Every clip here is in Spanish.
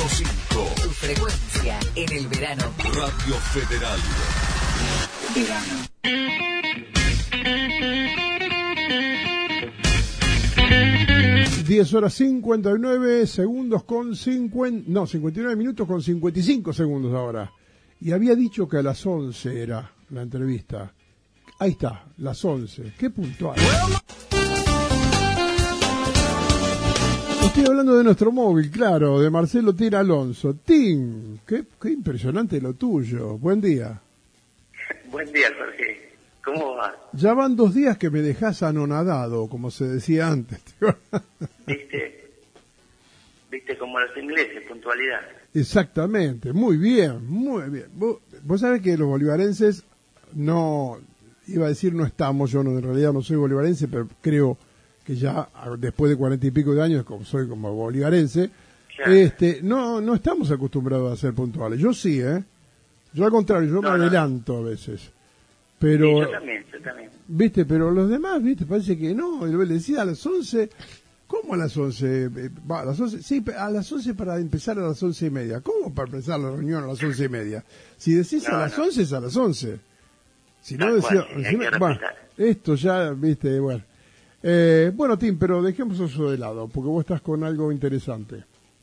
105.5. Tu frecuencia en el verano. Radio Federal. Verano. 10:59 con 59 minutos con 55 segundos ahora. Y había dicho que a las 11 era la entrevista. Ahí está, las 11. Qué puntual. Estoy hablando de nuestro móvil, claro, de Marcelo Tira Alonso. Tim, qué impresionante lo tuyo. Buen día. Buen día, Jorge. ¿Cómo va? Ya van 2 días que me dejás anonadado, como se decía antes. ¿Viste como los ingleses, puntualidad? Exactamente, muy bien, muy bien. Vos sabés que los bolivarenses no, iba a decir no estamos, yo no, en realidad no soy bolivarense, pero creo que ya después de 40 y pico de años, como soy como bolivarense, claro. No estamos acostumbrados a ser puntuales. Yo sí, yo al contrario, yo me adelanto a veces. Pero, sí, yo también. Viste, pero los demás, viste, parece que no. Le decía a las 11, ¿cómo a las 11? A las 11, sí, a las 11 para empezar a las 11:30. ¿Cómo para empezar la reunión a las 11:30? Si decís a las 11, es a las 11. Si no decía, bueno, esto ya, viste, bueno. Bueno, Tim, pero dejemos eso de lado, porque vos estás con algo interesante.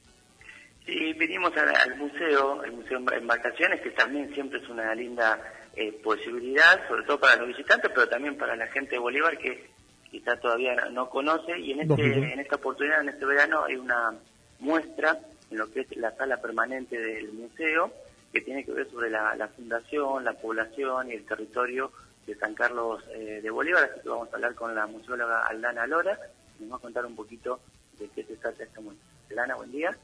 Sí, vinimos al museo, el Museo de Embarcaciones, que también siempre es una linda posibilidad, sobre todo para los visitantes, pero también para la gente de Bolívar que quizá todavía no conoce. Y en esta oportunidad, en este verano, hay una muestra en lo que es la sala permanente del museo, que tiene que ver sobre la fundación, la población y el territorio de San Carlos de Bolívar. Así que vamos a hablar con la museóloga Aldana Lora, y nos va a contar un poquito de qué se trata esta muestra. Aldana, buen día.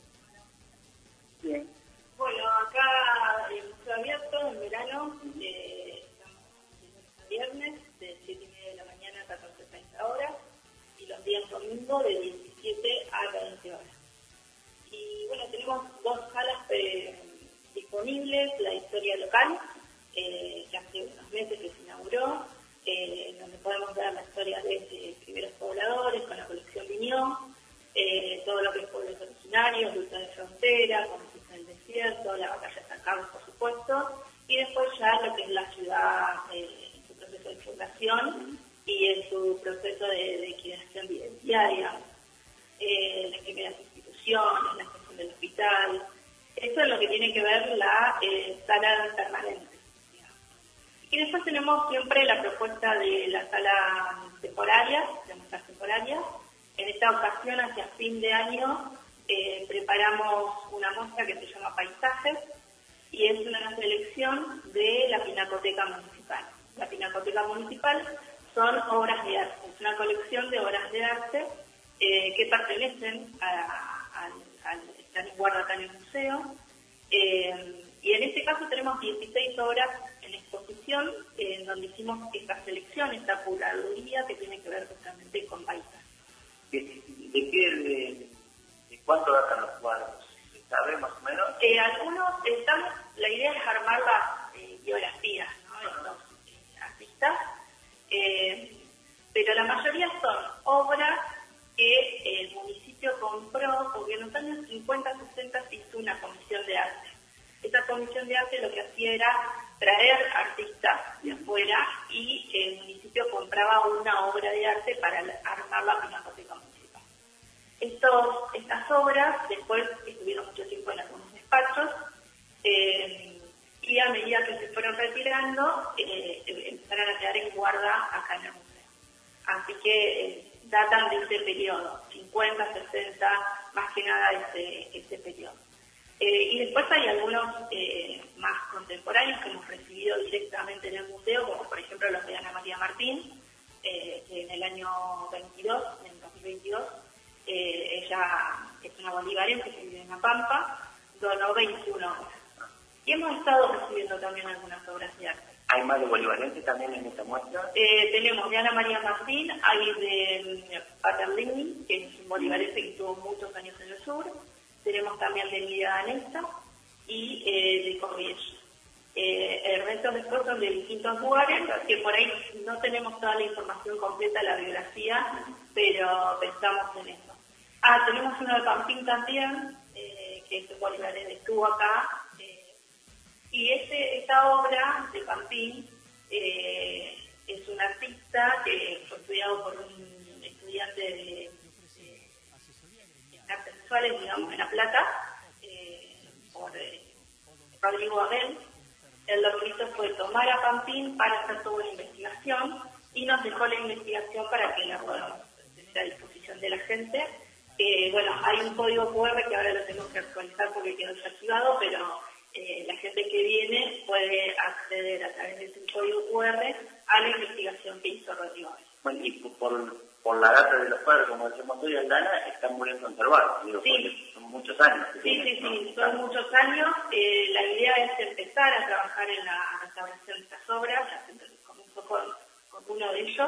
Bien. Bueno, acá el museo abierto en verano, estamos de viernes de 7:30 de la mañana a 14:30 horas y los días domingo de 17 a 20 horas. Y bueno, tenemos 2 salas disponibles, la historia local, que hace unos meses que se inauguró, en donde podemos ver la historia de primeros pobladores con la colección Viñó, todo lo que es pueblos originarios, lucha de frontera, conquista del desierto, la batalla de San Carlos, por supuesto, y después ya lo que es la ciudad en su proceso de fundación y en su proceso de equidad vivenciaria, las primeras instituciones, la gestión del hospital. Eso es lo que tiene que ver la sala permanente. Y después tenemos siempre la propuesta de la sala temporaria, de muestras temporarias. En esta ocasión, hacia fin de año, preparamos una muestra que se llama Paisajes y es una selección de la Pinacoteca Municipal. La Pinacoteca Municipal son obras de arte, es una colección de obras de arte que pertenecen están en guarda acá en el museo. Y en este caso tenemos 16 obras en exposición, en donde hicimos esta selección, esta curaduría que tiene que ver justamente con paisajes. ¿De cuánto datan los cuadros? ¿Sabe más o menos? Algunos la idea es armar las biografías, ¿no?, de estos artistas, pero la mayoría son obras que el municipio compró, porque en los años 50, 60 se hizo una comisión de arte. Esta comisión de arte lo que hacía era traer artistas de afuera y el municipio compraba una obra de arte para armar la Pinacoteca Municipal. Estas obras después estuvieron mucho tiempo en algunos despachos y a medida que se fueron retirando empezaron a quedar en guarda acá en el museo. Así que datan de ese periodo, 50, 60, más que nada ese periodo. Y después hay algunos más contemporáneos que hemos recibido directamente en el museo, como por ejemplo los de Ana María Martín, que en el año 2022, ella es una bolivarense que vive en La Pampa, donó 21 obras. Y hemos estado recibiendo también algunas obras de arte. ¿Hay más de bolivarenses también en esta muestra? Tenemos de Ana María Martín, hay de Paterlini, que es un bolivarense que estuvo muchos años en el sur. Tenemos también de Emilia Danesa y de Corrientes. El resto después son de distintos lugares, que por ahí no tenemos toda la información completa de la biografía, pero pensamos en eso. Tenemos uno de Pampín también, que que Bolívar estuvo acá, y esta obra de Pampín es un artista que fue estudiado por un estudiante de artes visuales, digamos, en La Plata, por Rodrigo Abel. Él lo que hizo fue tomar a Pampín para hacer toda una investigación y nos dejó la investigación para que la podamos tener a disposición de la gente. Bueno, hay un código QR que ahora lo tenemos que actualizar porque quedó desactivado, pero la gente que viene puede acceder a través de ese código QR a la investigación que hizo Rodrigo Abel. Bueno, y por la data de los cuadros, como decimos hoy, Aldana, están muy bien conservados. Digo, sí. Son muchos años. Sí, son muchos años. La idea es empezar a trabajar en la restauración de estas obras. Ya se comenzó con uno de ellos.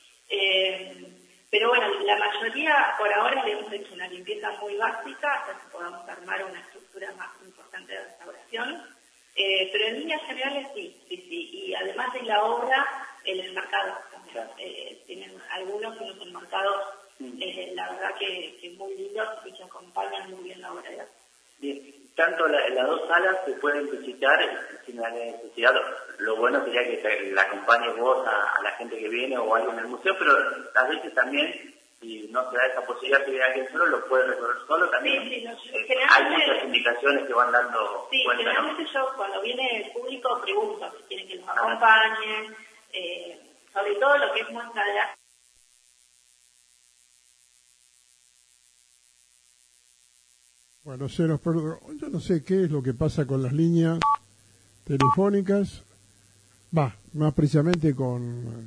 Pero bueno, la mayoría por ahora le hemos hecho una limpieza muy básica hasta que podamos armar una estructura más importante de restauración. Pero en líneas generales sí. Y además de la obra, el enmarcado también. Tienen algunos que nos enmarcados, la verdad que muy lindos y que acompañan muy bien la obra de arte. Bien, tanto las dos salas se pueden visitar sin la necesidad. Lo bueno sería que la acompañes vos a la gente que viene o algo en el museo, pero a veces también, si no se da esa posibilidad que viene alguien solo, lo puede recorrer solo también. Sí, hay muchas indicaciones que van dando cuenta. Generalmente yo cuando viene el público pregunto si quieren que los acompañen, sobre todo lo que es muestra de arte. Bueno, yo no sé qué es lo que pasa con las líneas telefónicas, más precisamente con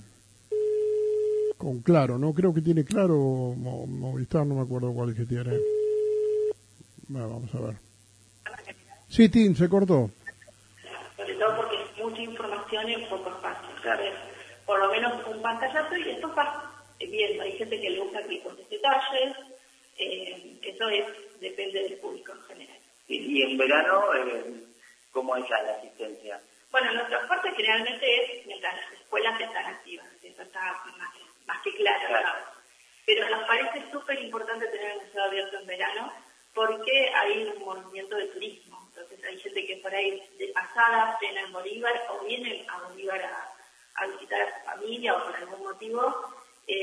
Claro, ¿no? Creo que tiene Claro Movistar, no me acuerdo cuál es que tiene. Bueno, vamos a ver. Sí, Tim, se cortó. Sobre todo porque es mucha información en poco espacio. ¿Sabes? Por lo menos un pantallazo y esto va viendo. Hay gente que le gusta que con detalles. Eso depende del público en general. Y en verano, ¿cómo es la asistencia? Bueno, nuestra oferta generalmente es mientras las escuelas están activas. Eso está más que claro. Pero nos parece súper importante tener el museo abierto en verano porque hay un movimiento de turismo. Entonces hay gente que por ahí de pasada frena en Bolívar o vienen a Bolívar a visitar a su familia o por algún motivo.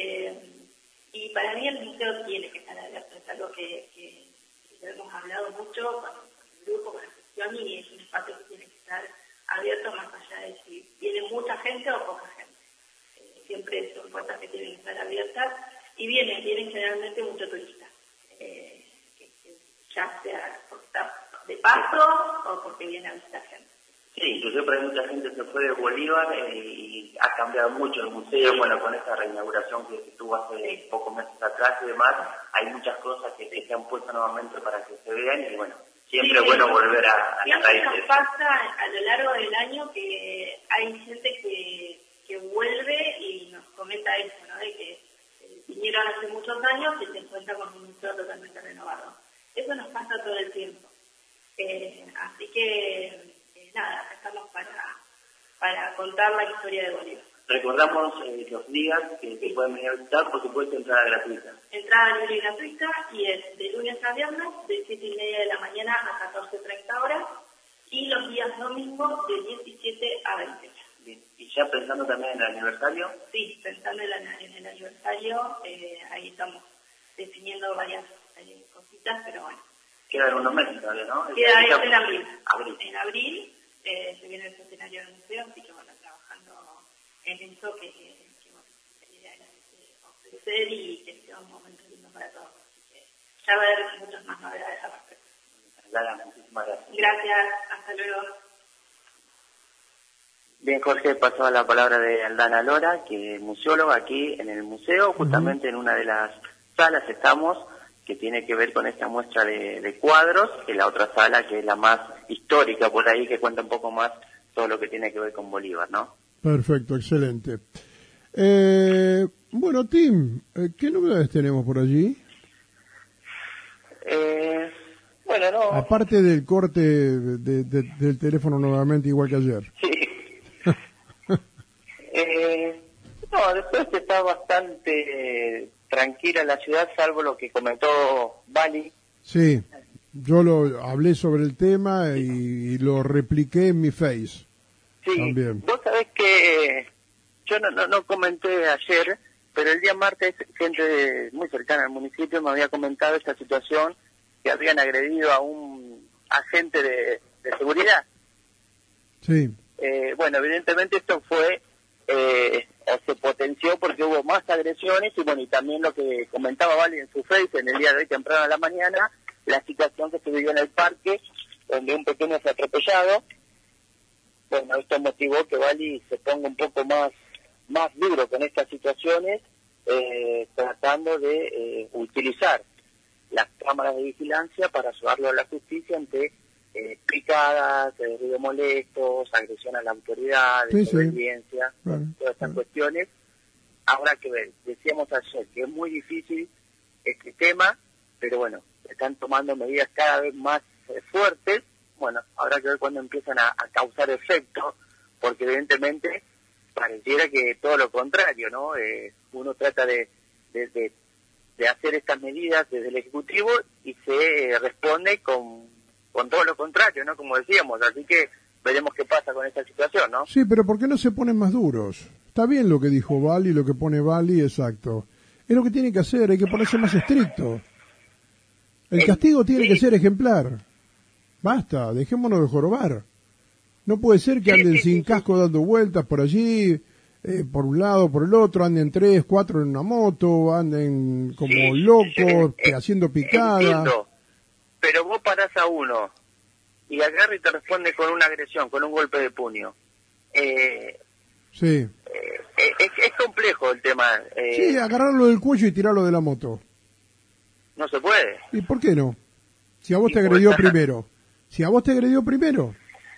Y para mí el museo tiene que estar abierto. Es algo que hemos hablado mucho con el grupo, con la gestión, y es un espacio que tiene que estar abierto más allá de si viene mucha gente o poca gente. Siempre son puertas que tienen que estar abiertas y vienen generalmente mucho turista, que ya sea porque está de paso o porque viene a visitar gente. Sí, inclusive por ahí mucha gente se fue de Bolívar y ha cambiado mucho el museo, bueno, con esta reinauguración que tuvo hace pocos meses atrás y demás, hay muchas cosas que se han puesto nuevamente para que se vean y bueno, siempre es bueno volver a las raíces. Nos pasa a lo largo del año que hay gente que vuelve y nos comenta eso, ¿no? De que vinieron hace muchos años y se encuentran con un museo totalmente renovado. Eso nos pasa todo el tiempo. Así que nada, estamos para contar la historia de Bolívar. Recordamos los días que se pueden venir a visitar, por supuesto, entrada gratuita. Entrada libre y gratuita y es de lunes a viernes de 7:30 de la mañana a 14:30 horas y los días domingos de 17 a 20 horas. Bien. ¿Y ya pensando también en el aniversario? Sí, pensando en el aniversario, ahí estamos definiendo varias cositas, pero bueno. Quedan unos meses todavía, ¿no? Queda en abril. En abril se viene el centenario del museo, así que bueno, trabajando en eso que bueno, la idea era ofrecer y que sea un momento lindo para todos. Así que ya va a haber muchas más novedades al respecto. Lara, muchísimas gracias. Gracias, hasta luego. Bien, Jorge, pasó la palabra de Aldana Lora, que es museóloga aquí en el museo, justamente en una de las salas estamos, que tiene que ver con esta muestra de cuadros, que la otra sala, que es la más histórica por ahí, que cuenta un poco más todo lo que tiene que ver con Bolívar, ¿no? Perfecto, excelente. Bueno, Tim, ¿qué novedades tenemos por allí? Bueno, no... Aparte del corte del teléfono nuevamente, igual que ayer. Sí. No, después está bastante tranquila la ciudad, salvo lo que comentó Bali. Sí. Yo lo hablé sobre el tema y lo repliqué en mi Face. Sí, también. Vos sabés que yo no comenté ayer, pero el día martes gente muy cercana al municipio me había comentado esta situación, que habían agredido a un agente de seguridad. Sí. Bueno, evidentemente esto fue, o se potenció porque hubo más agresiones y bueno, y también lo que comentaba Vali en su Face en el día de hoy temprano a la mañana, la situación que se vivió en el parque, donde un pequeño fue atropellado. Bueno, esto motivó que Vali se ponga un poco más duro con estas situaciones, tratando de utilizar las cámaras de vigilancia para ayudarlo a la justicia ante picadas, ruidos molestos, agresión a la autoridad, desobediencia, todas estas cuestiones. Habrá que ver, decíamos ayer que es muy difícil este tema, pero bueno, están tomando medidas cada vez más fuertes. Bueno, habrá que ver cuándo empiezan a causar efecto, porque evidentemente pareciera que todo lo contrario, ¿no? Uno trata de hacer estas medidas desde el Ejecutivo y se responde con todo lo contrario, ¿no? Como decíamos, así que veremos qué pasa con esta situación, ¿no? Sí, pero ¿por qué no se ponen más duros? Está bien lo que dijo Vali, lo que pone Vali, exacto. Es lo que tiene que hacer, hay que ponerse más estricto. El castigo tiene que ser ejemplar. Basta, dejémonos de jorobar. No puede ser que anden sin casco dando vueltas por allí, por un lado, por el otro, anden 3, 4 en una moto, anden como locos, haciendo picadas. Entiendo, pero vos parás a uno y agarra y te responde con una agresión, con un golpe de puño. Sí. Es complejo el tema. Sí, agarrarlo del cuello y tirarlo de la moto. No se puede. ¿Y por qué no? Si a vos te agredió primero. Si a vos te agredió primero.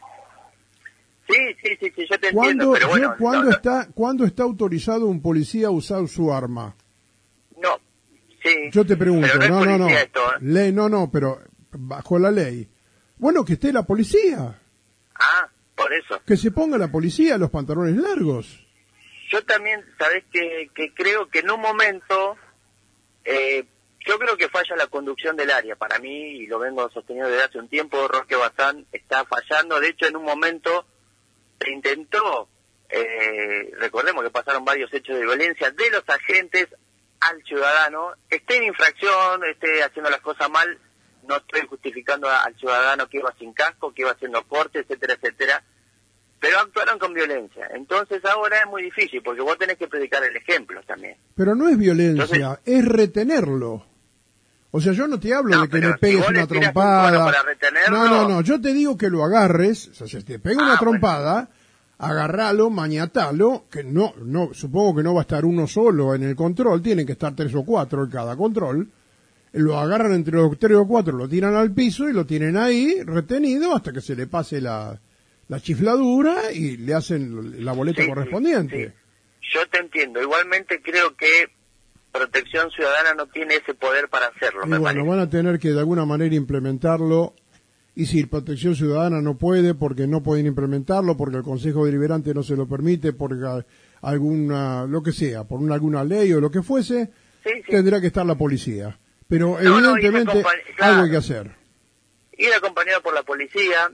Sí, yo te entiendo, pero bueno... ¿Cuándo está autorizado un policía a usar su arma? No, sí. Yo te pregunto, pero no. Esto, Ley, pero bajo la ley. Bueno, que esté la policía. Ah, por eso. Que se ponga la policía los pantalones largos. Yo también, sabés que creo que en un momento... yo creo que falla la conducción del área. Para mí, y lo vengo sosteniendo desde hace un tiempo, Roque Bazán está fallando. De hecho, en un momento se intentó, recordemos que pasaron varios hechos de violencia de los agentes al ciudadano. Esté en infracción, esté haciendo las cosas mal, no estoy justificando al ciudadano que iba sin casco, que iba haciendo cortes, etcétera, etcétera. Pero actuaron con violencia. Entonces ahora es muy difícil, porque vos tenés que predicar el ejemplo también. Pero no es violencia, es retenerlo. O sea, yo no te hablo de que le pegues una trompada. No, yo te digo que lo agarres, o sea, si te pega una trompada, agarralo, maniatalo, que no, supongo que no va a estar uno solo en el control, tienen que estar 3 o 4 en cada control. Lo agarran entre los 3 o 4, lo tiran al piso y lo tienen ahí retenido hasta que se le pase la chifladura y le hacen la boleta correspondiente. Sí. Yo te entiendo. Igualmente creo que Protección Ciudadana no tiene ese poder para hacerlo. Y bueno, van a tener que de alguna manera implementarlo. Y si Protección Ciudadana no puede, porque no pueden implementarlo, porque el Consejo Deliberante no se lo permite, porque alguna, lo que sea, por alguna ley o lo que fuese, tendrá que estar la policía. Pero evidentemente algo hay que hacer. Ir acompañado por la policía.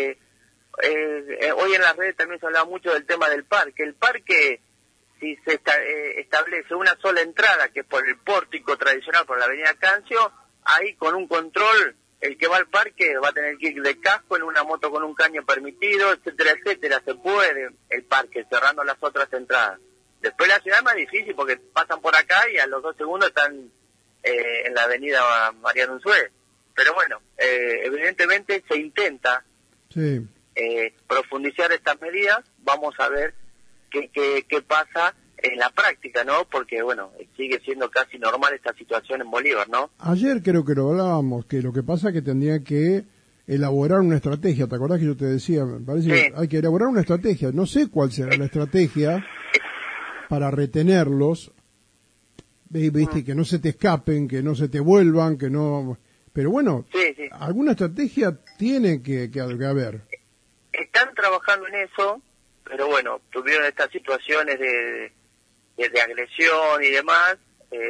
Hoy en las redes también se hablaba mucho del tema del parque. El parque, si se establece una sola entrada, que es por el pórtico tradicional, por la avenida Cancio, ahí con un control, el que va al parque va a tener que ir de casco en una moto con un caño permitido, etcétera, etcétera. Se puede el parque, cerrando las otras entradas. Después la ciudad es más difícil porque pasan por acá y a los 2 segundos están en la avenida Mariano Unzué. Pero bueno, evidentemente se intenta profundizar estas medidas. Vamos a ver qué pasa en la práctica, ¿no? Porque, bueno, sigue siendo casi normal esta situación en Bolívar, ¿no? Ayer creo que lo hablábamos, que lo que pasa es que tendría que elaborar una estrategia. ¿Te acordás que yo te decía? Me parece que hay que elaborar una estrategia. No sé cuál será la estrategia para retenerlos. Viste, que no se te escapen, que no se te vuelvan, que no... Pero bueno, alguna estrategia tiene que haber. Están trabajando en eso, pero bueno, tuvieron estas situaciones de agresión y demás.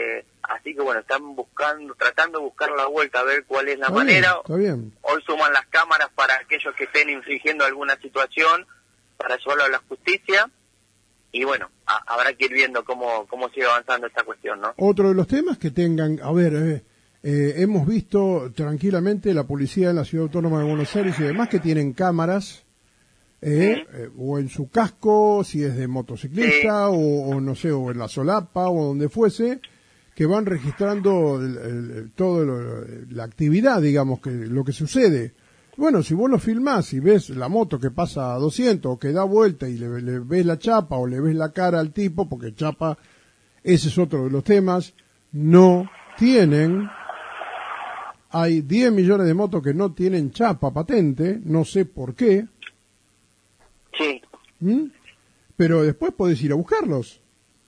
así que bueno, están tratando de buscar la vuelta a ver cuál es la Está manera. bien, está bien. Hoy suman las cámaras para aquellos que estén infringiendo alguna situación, para llevarlo a la justicia, y bueno, habrá que ir viendo cómo sigue avanzando esta cuestión, ¿no? Otro de los temas que tengan, a ver, hemos visto tranquilamente la policía en la Ciudad Autónoma de Buenos Aires y demás que tienen cámaras, o en su casco, si es de motociclista, o no sé, o en la solapa, o donde fuese, que van registrando todo la actividad, digamos, que lo que sucede. Bueno, si vos lo filmás y ves la moto que pasa a 200 o que da vuelta y le ves la chapa o le ves la cara al tipo, porque chapa, ese es otro de los temas, no tienen, hay 10 millones de motos que no tienen chapa patente, no sé por qué. Sí. Pero después podés ir a buscarlos.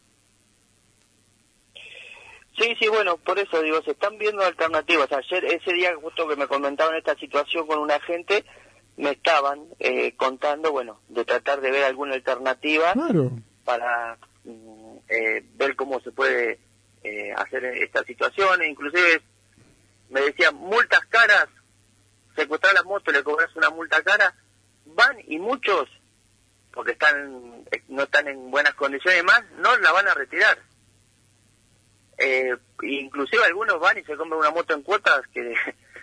Sí, bueno, por eso digo, se están viendo alternativas. Ayer, ese día justo que me comentaban esta situación con un agente, me estaban contando, bueno, de tratar de ver alguna alternativa para ver cómo se puede hacer esta situación. E inclusive me decían, multas caras, secuestrar la moto, le cobras una multa cara, van y muchos, porque no están en buenas condiciones y más, no la van a retirar. Inclusive algunos van y se compran una moto en cuotas que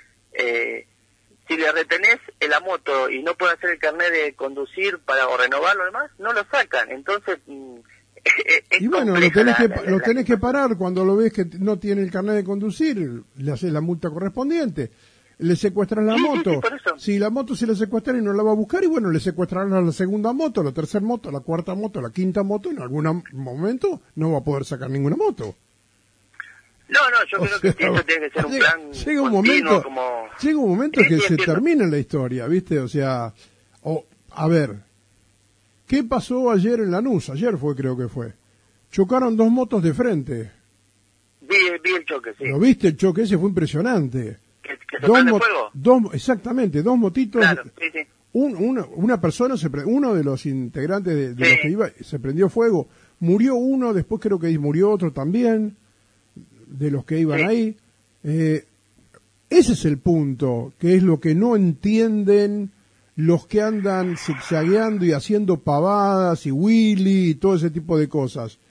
si le retenés la moto y no puede hacer el carnet de conducir o renovarlo demás, no lo sacan. Entonces es y bueno, lo tenés que parar cuando lo ves que no tiene el carnet de conducir, le haces la multa correspondiente, le secuestran la moto. Sí, por eso. Si la moto se le secuestran y no la va a buscar, y bueno, le secuestrarán la segunda moto, la tercera moto, la cuarta moto, la quinta moto, en algún momento no va a poder sacar ninguna moto. No, yo creo que esto tiene que ser un plan llega un continuo, momento, llega un momento que se termina la historia, ¿viste? O sea, a ver, ¿qué pasó ayer en Lanús? Ayer creo que fue. Chocaron dos motos de frente. Vi el choque, sí. ¿Lo viste? El choque ese fue impresionante. ¿Que se prende fuego? Exactamente, dos motitos. Claro, sí. Una persona, uno de los integrantes de los que iba, se prendió fuego. Murió uno, después creo que murió otro también, de los que iban ahí. Ese es el punto, que es lo que no entienden los que andan zigzagueando y haciendo pavadas y Willy y todo ese tipo de cosas.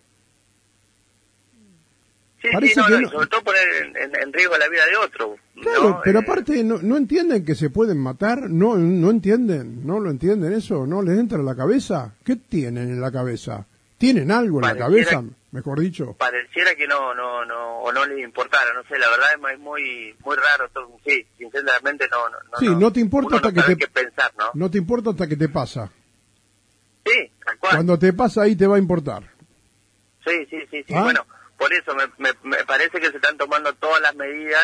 Parece que y sobre todo poner en riesgo la vida de otro. Claro, ¿no? pero aparte no entienden que se pueden matar, no entienden, no lo entienden eso, no les entra en la cabeza. ¿Qué tienen en la cabeza? ¿Tienen algo en la cabeza, mejor dicho? Pareciera que no les importara, no sé, la verdad es muy raro, sí, sinceramente no te importa hasta que qué pensar, ¿no? No te importa hasta que te pasa. Sí, tal cual. Cuando te pasa ahí te va a importar. Sí, bueno, por eso me parece que se están tomando todas las medidas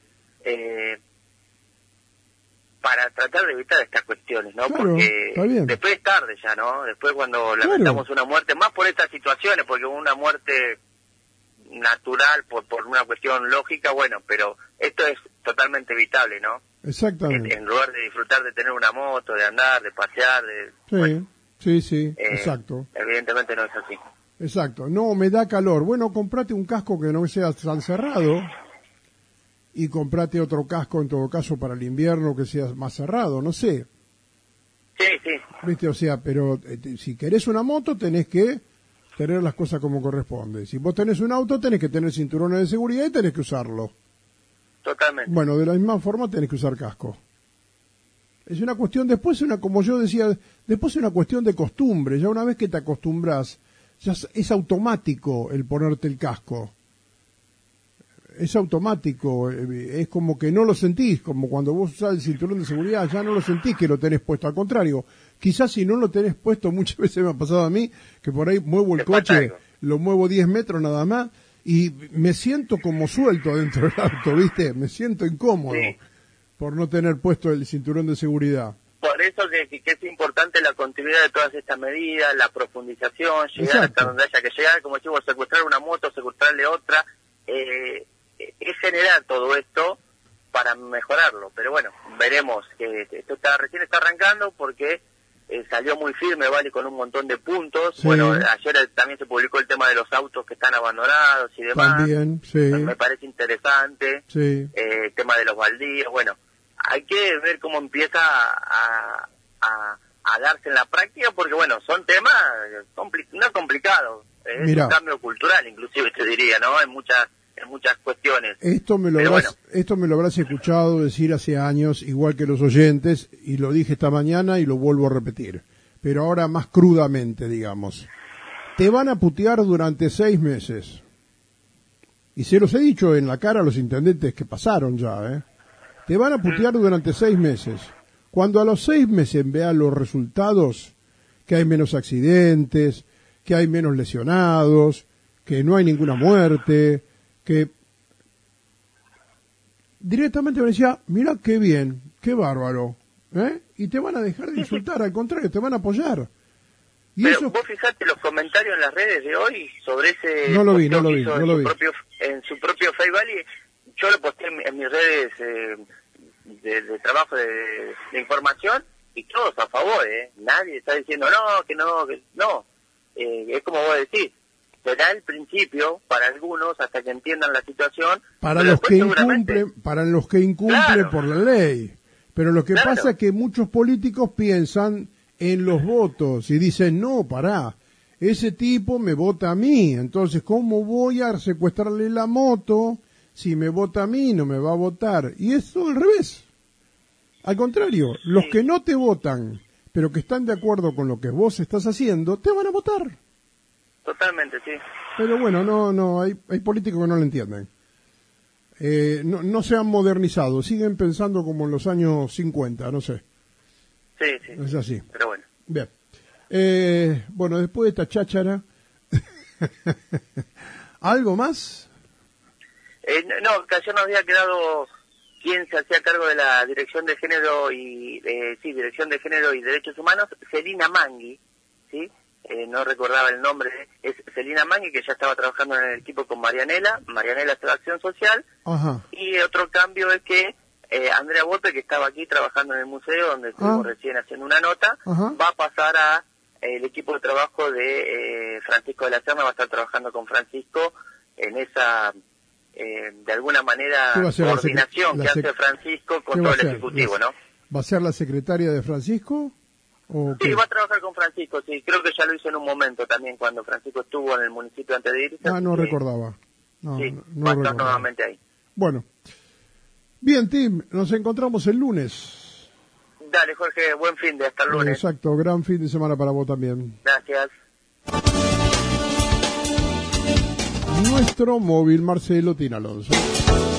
para tratar de evitar estas cuestiones, ¿no? Claro, porque después es tarde ya, ¿no? Después cuando lamentamos una muerte, más por estas situaciones, porque una muerte natural por una cuestión lógica, bueno, pero esto es totalmente evitable, ¿no? Exactamente. En lugar de disfrutar de tener una moto, de andar, de pasear, sí, exacto. Evidentemente no es así. Exacto, no, me da calor. Bueno, comprate un casco que no sea tan cerrado y comprate otro casco en todo caso para el invierno que sea más cerrado, no sé. Sí. ¿Viste? O sea, pero si querés una moto tenés que tener las cosas como corresponde. Si vos tenés un auto tenés que tener cinturones de seguridad y tenés que usarlo. Totalmente. Bueno, de la misma forma tenés que usar casco. Es una cuestión, como yo decía, después es una cuestión de costumbre. Ya una vez que te acostumbras, ya es automático el ponerte el casco. Es automático, es como que no lo sentís, como cuando vos usás el cinturón de seguridad, ya no lo sentís que lo tenés puesto, al contrario, quizás si no lo tenés puesto, muchas veces me ha pasado a mí, que por ahí muevo el coche, lo muevo 10 metros nada más, y me siento como suelto dentro del auto, ¿viste? Me siento incómodo por no tener puesto el cinturón de seguridad. Por eso que es importante la continuidad de todas estas medidas, la profundización, llegar hasta donde haya que llegar, como decimos, secuestrar una moto, secuestrarle otra, es generar todo esto para mejorarlo, pero bueno, veremos que esto recién está arrancando porque salió muy firme, vale, con un montón de puntos. Sí. Bueno, ayer también se publicó el tema de los autos que están abandonados y demás. También, sí. Me parece interesante. Sí. El tema de los baldíos. Bueno, hay que ver cómo empieza a darse en la práctica, porque bueno, son temas no complicados. Es Mirá. un cambio cultural, inclusive te diría, ¿no? En muchas cuestiones. Esto me lo habrás escuchado decir hace años, igual que los oyentes, y lo dije esta mañana y lo vuelvo a repetir, pero ahora más crudamente, digamos. Te van a putear durante 6 meses. Y se los he dicho en la cara a los intendentes que pasaron ya, ¿eh? Te van a putear durante 6 meses. Cuando a los 6 meses vean los resultados, que hay menos accidentes, que hay menos lesionados, que no hay ninguna muerte, que directamente me decía, mira qué bien, qué bárbaro, ¿eh? Y te van a dejar de insultar, al contrario, te van a apoyar. Y Pero eso, vos fijate los comentarios en las redes de hoy sobre ese... No lo vi, posteo no lo que vi, hizo no lo vi. En su propio Facebook, y yo lo posté en mis redes de trabajo de información, y todos a favor, nadie está diciendo que no. Es como vos decís, será el principio para algunos hasta que entiendan la situación. para pero los que después seguramente- incumplen Claro. por la ley. Pero lo que Claro. pasa es que muchos políticos piensan en los votos y dicen, no, pará, ese tipo me vota a mí, entonces ¿cómo voy a secuestrarle la moto? Si me vota a mí, no me va a votar. Y es todo al revés. Al contrario, los que no te votan, pero que están de acuerdo con lo que vos estás haciendo, te van a votar. Totalmente, sí. Pero bueno, no, hay políticos que no lo entienden. No se han modernizado, siguen pensando como en los años 50, no sé. Sí, sí. Es así. Pero bueno. Bien. Bueno, después de esta cháchara, ¿algo más? No, que ayer nos había quedado quien se hacía cargo de la Dirección de Género Dirección de Género y Derechos Humanos, Celina Mangui, ¿sí? No recordaba el nombre, es Celina Mangui, que ya estaba trabajando en el equipo con Marianela está de Acción Social, Ajá. y otro cambio es que Andrea Volpe, que estaba aquí trabajando en el museo, donde estuvimos recién haciendo una nota, Ajá. va a pasar a el equipo de trabajo de Francisco de la Serna, va a estar trabajando con Francisco en esa, de alguna manera, ¿Qué va a ser la coordinación que hace Francisco ¿Qué con va todo a el ser? Ejecutivo, ¿no? ¿Va a ser la secretaria de Francisco? ¿O Sí, qué? va a trabajar con Francisco, sí. Creo que ya lo hizo en un momento también, cuando Francisco estuvo en el municipio antes de irse. No así que, recordaba. No, sí, no va a estar recordaba. nuevamente ahí. Bueno. Bien, Tim, nos encontramos el lunes. Dale, Jorge, buen fin de hasta el lunes. Exacto, gran fin de semana para vos también. Gracias. Nuestro móvil Marcelo Tin Alonso.